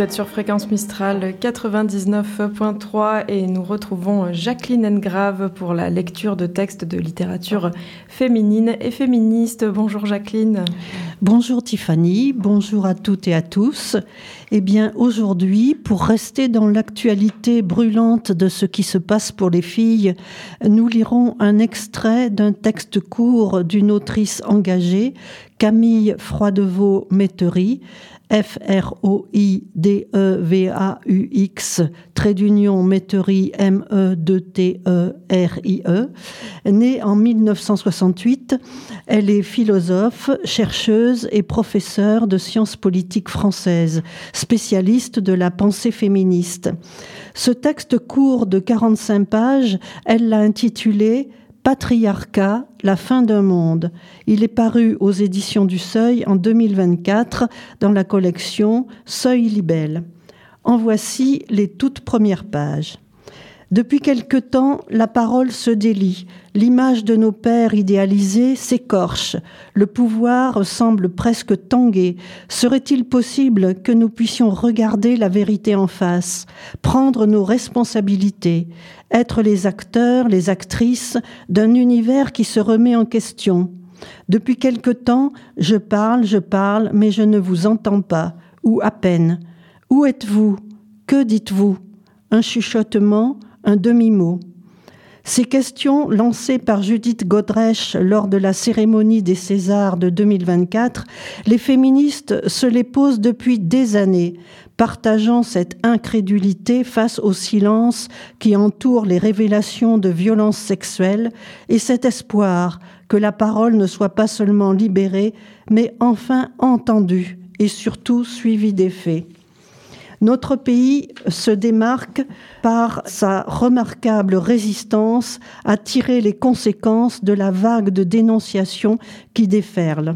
êtes sur Fréquence Mistral 99.3 et nous retrouvons Jacqueline Engrave pour la lecture de textes de littérature féminine et féministe. Bonjour Jacqueline. Bonjour Tiffany, bonjour à toutes et à tous. Eh bien aujourd'hui, pour rester dans l'actualité brûlante de ce qui se passe pour les filles, nous lirons un extrait d'un texte court d'une autrice engagée, Camille Froidevaux-Métairie, F-R-O-I-D-E-V-A-U-X, trait d'union Métairie, M-E-2-T-E-R-I-E. Née en 1968, elle est philosophe, chercheuse et professeure de sciences politiques françaises, spécialiste de la pensée féministe. Ce texte court de 45 pages, elle l'a intitulé « Patriarcat, la fin d'un monde ». Il est paru aux éditions du Seuil en 2024 dans la collection Seuil Libelle. En voici les toutes premières pages. Depuis quelque temps, la parole se délie. L'image de nos pères idéalisés s'écorche. Le pouvoir semble presque tangué. Serait-il possible que nous puissions regarder la vérité en face, prendre nos responsabilités, être les acteurs, les actrices d'un univers qui se remet en question? Depuis quelque temps, je parle, mais je ne vous entends pas, ou à peine. Où êtes-vous? Que dites-vous? Un chuchotement, un demi-mot. Ces questions, lancées par Judith Godrèche lors de la cérémonie des Césars de 2024, les féministes se les posent depuis des années, partageant cette incrédulité face au silence qui entoure les révélations de violences sexuelles et cet espoir que la parole ne soit pas seulement libérée, mais enfin entendue et surtout suivie des faits. Notre pays se démarque par sa remarquable résistance à tirer les conséquences de la vague de dénonciation qui déferle.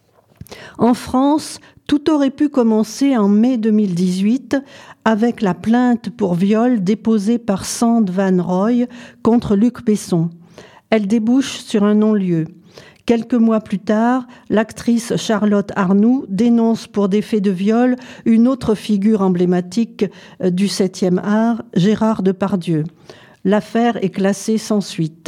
En France, tout aurait pu commencer en mai 2018 avec la plainte pour viol déposée par Sand Van Roy contre Luc Besson. Elle débouche sur un non-lieu. Quelques mois plus tard, l'actrice Charlotte Arnoux dénonce pour des faits de viol une autre figure emblématique du 7e art, Gérard Depardieu. L'affaire est classée sans suite.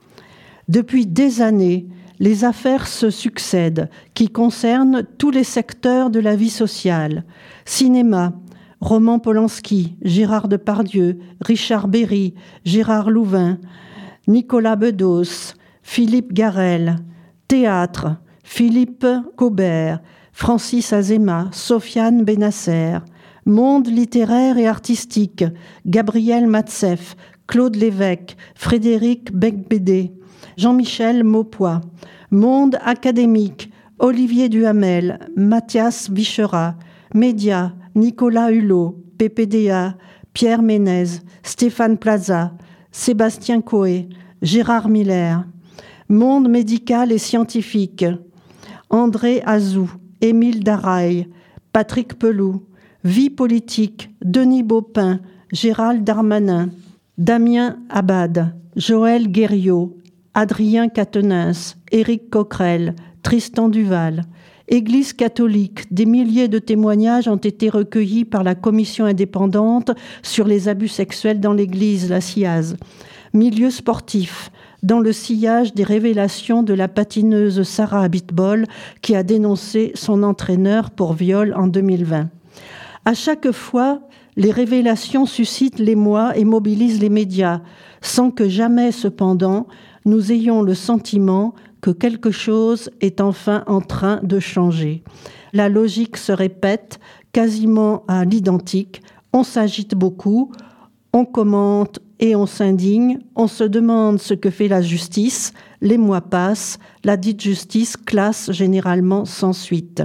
Depuis des années, les affaires se succèdent qui concernent tous les secteurs de la vie sociale. Cinéma, Roman Polanski, Gérard Depardieu, Richard Berry, Gérard Louvain, Nicolas Bedos, Philippe Garrel. Théâtre, Philippe Cobert, Francis Azéma, Sofiane Benasser. Monde littéraire et artistique, Gabriel Matzef, Claude Lévesque, Frédéric Becbédé, Jean-Michel Maupoy. Monde académique, Olivier Duhamel, Mathias Vichera. Médias, Nicolas Hulot, PPDA, Pierre Ménez, Stéphane Plaza, Sébastien Coé, Gérard Miller. Monde médical et scientifique, André Azou, Émile Daraille, Patrick Pelou. Vie politique, Denis Baupin, Gérald Darmanin, Damien Abad, Joël Guerriot, Adrien Quatennens, Éric Coquerel, Tristan Duval. Église catholique, des milliers de témoignages ont été recueillis par la commission indépendante sur les abus sexuels dans l'Église, la CIAZ. Milieu sportif, dans le sillage des révélations de la patineuse Sarah Abitbol qui a dénoncé son entraîneur pour viol en 2020. À chaque fois, les révélations suscitent l'émoi et mobilisent les médias, sans que jamais, cependant, nous ayons le sentiment que quelque chose est enfin en train de changer. La logique se répète quasiment à l'identique, on s'agite beaucoup, on commente et on s'indigne, on se demande ce que fait la justice, les mois passent, la dite justice classe généralement sans suite.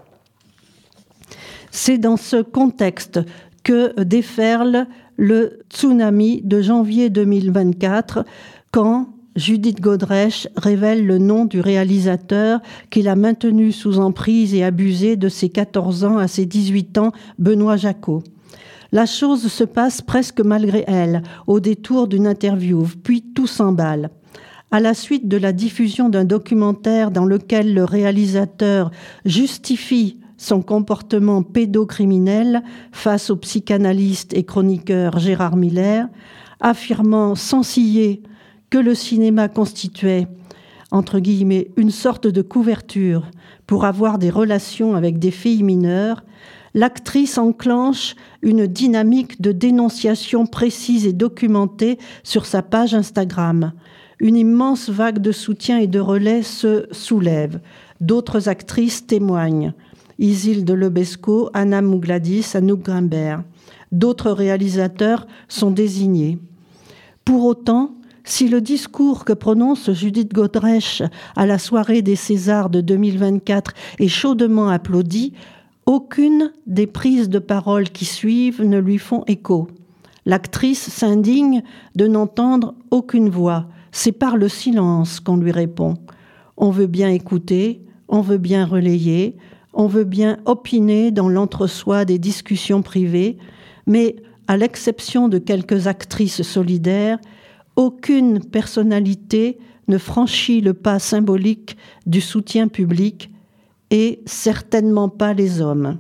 C'est dans ce contexte que déferle le tsunami de janvier 2024 quand Judith Godrèche révèle le nom du réalisateur qui l'a maintenu sous emprise et abusé de ses 14 ans à ses 18 ans, Benoît Jacot. La chose se passe presque malgré elle, au détour d'une interview, puis tout s'emballe. À la suite de la diffusion d'un documentaire dans lequel le réalisateur justifie son comportement pédocriminel face au psychanalyste et chroniqueur Gérard Miller, affirmant sans ciller que le cinéma constituait, entre guillemets, une sorte de couverture pour avoir des relations avec des filles mineures, l'actrice enclenche une dynamique de dénonciation précise et documentée sur sa page Instagram. Une immense vague de soutien et de relais se soulève. D'autres actrices témoignent. Isilde Lebesco, Anna Mougladis, Anouk Grimbert. D'autres réalisateurs sont désignés. Pour autant, si le discours que prononce Judith Godrèche à la soirée des Césars de 2024 est chaudement applaudi, aucune des prises de parole qui suivent ne lui font écho. L'actrice s'indigne de n'entendre aucune voix. C'est par le silence qu'on lui répond. On veut bien écouter, on veut bien relayer, on veut bien opiner dans l'entre-soi des discussions privées, mais à l'exception de quelques actrices solidaires, aucune personnalité ne franchit le pas symbolique du soutien public et certainement pas les hommes.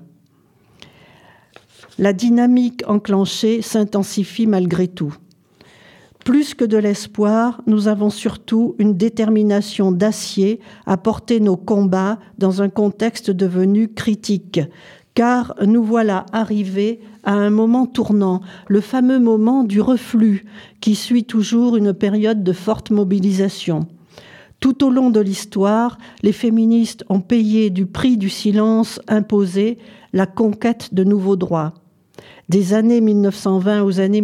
La dynamique enclenchée s'intensifie malgré tout. Plus que de l'espoir, nous avons surtout une détermination d'acier à porter nos combats dans un contexte devenu critique, car nous voilà arrivés à un moment tournant, le fameux moment du reflux qui suit toujours une période de forte mobilisation. Tout au long de l'histoire, les féministes ont payé du prix du silence imposé la conquête de nouveaux droits. Des années 1920 aux années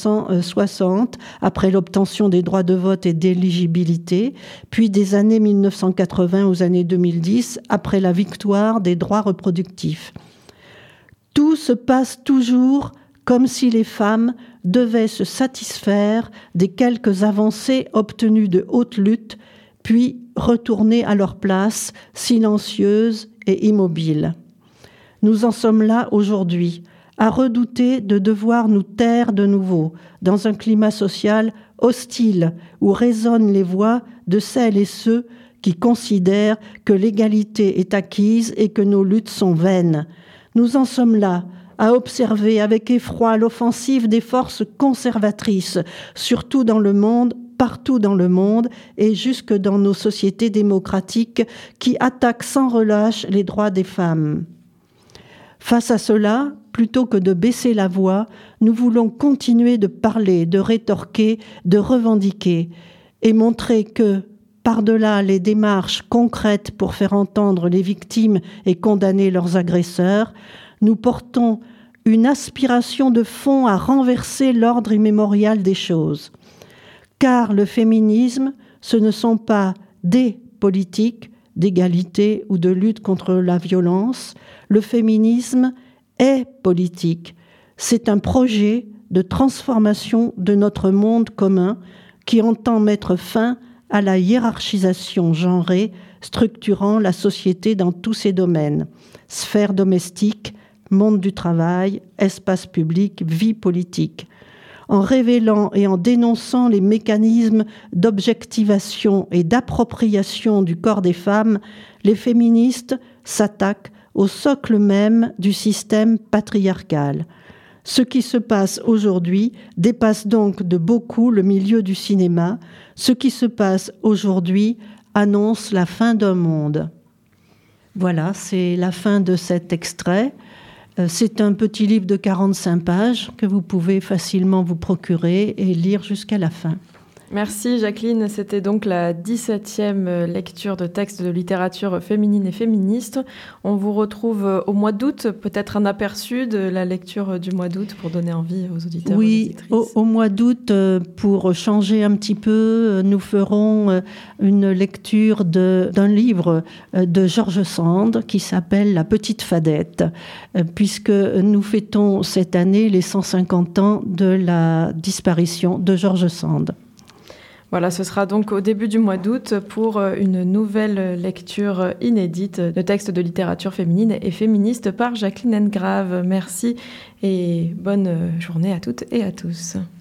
1960, après l'obtention des droits de vote et d'éligibilité, puis des années 1980 aux années 2010, après la victoire des droits reproductifs. Tout se passe toujours comme si les femmes devaient se satisfaire des quelques avancées obtenues de haute lutte, puis retourner à leur place, silencieuses et immobiles. Nous en sommes là aujourd'hui, à redouter de devoir nous taire de nouveau dans un climat social hostile où résonnent les voix de celles et ceux qui considèrent que l'égalité est acquise et que nos luttes sont vaines. Nous en sommes là à observer avec effroi l'offensive des forces conservatrices, surtout dans le monde, partout dans le monde et jusque dans nos sociétés démocratiques qui attaquent sans relâche les droits des femmes. Face à cela, plutôt que de baisser la voix, nous voulons continuer de parler, de rétorquer, de revendiquer et montrer que, par-delà les démarches concrètes pour faire entendre les victimes et condamner leurs agresseurs, nous portons une aspiration de fond à renverser l'ordre immémorial des choses. Car le féminisme, ce ne sont pas des politiques d'égalité ou de lutte contre la violence. Le féminisme est politique. C'est un projet de transformation de notre monde commun qui entend mettre fin à la hiérarchisation genrée structurant la société dans tous ses domaines. Sphère domestique, monde du travail, espace public, vie politique. En révélant et en dénonçant les mécanismes d'objectivation et d'appropriation du corps des femmes, les féministes s'attaquent au socle même du système patriarcal. Ce qui se passe aujourd'hui dépasse donc de beaucoup le milieu du cinéma. Ce qui se passe aujourd'hui annonce la fin d'un monde. Voilà, c'est la fin de cet extrait. C'est un petit livre de 45 pages que vous pouvez facilement vous procurer et lire jusqu'à la fin. Merci Jacqueline, c'était donc la 17e lecture de textes de littérature féminine et féministe. On vous retrouve au mois d'août, peut-être un aperçu de la lecture du mois d'août pour donner envie aux auditeurs. Oui, au mois d'août, pour changer un petit peu, nous ferons une lecture d'un livre de George Sand qui s'appelle La Petite Fadette, puisque nous fêtons cette année les 150 ans de la disparition de George Sand. Voilà, ce sera donc au début du mois d'août pour une nouvelle lecture inédite de textes de littérature féminine et féministe par Jacqueline Engrave. Merci et bonne journée à toutes et à tous.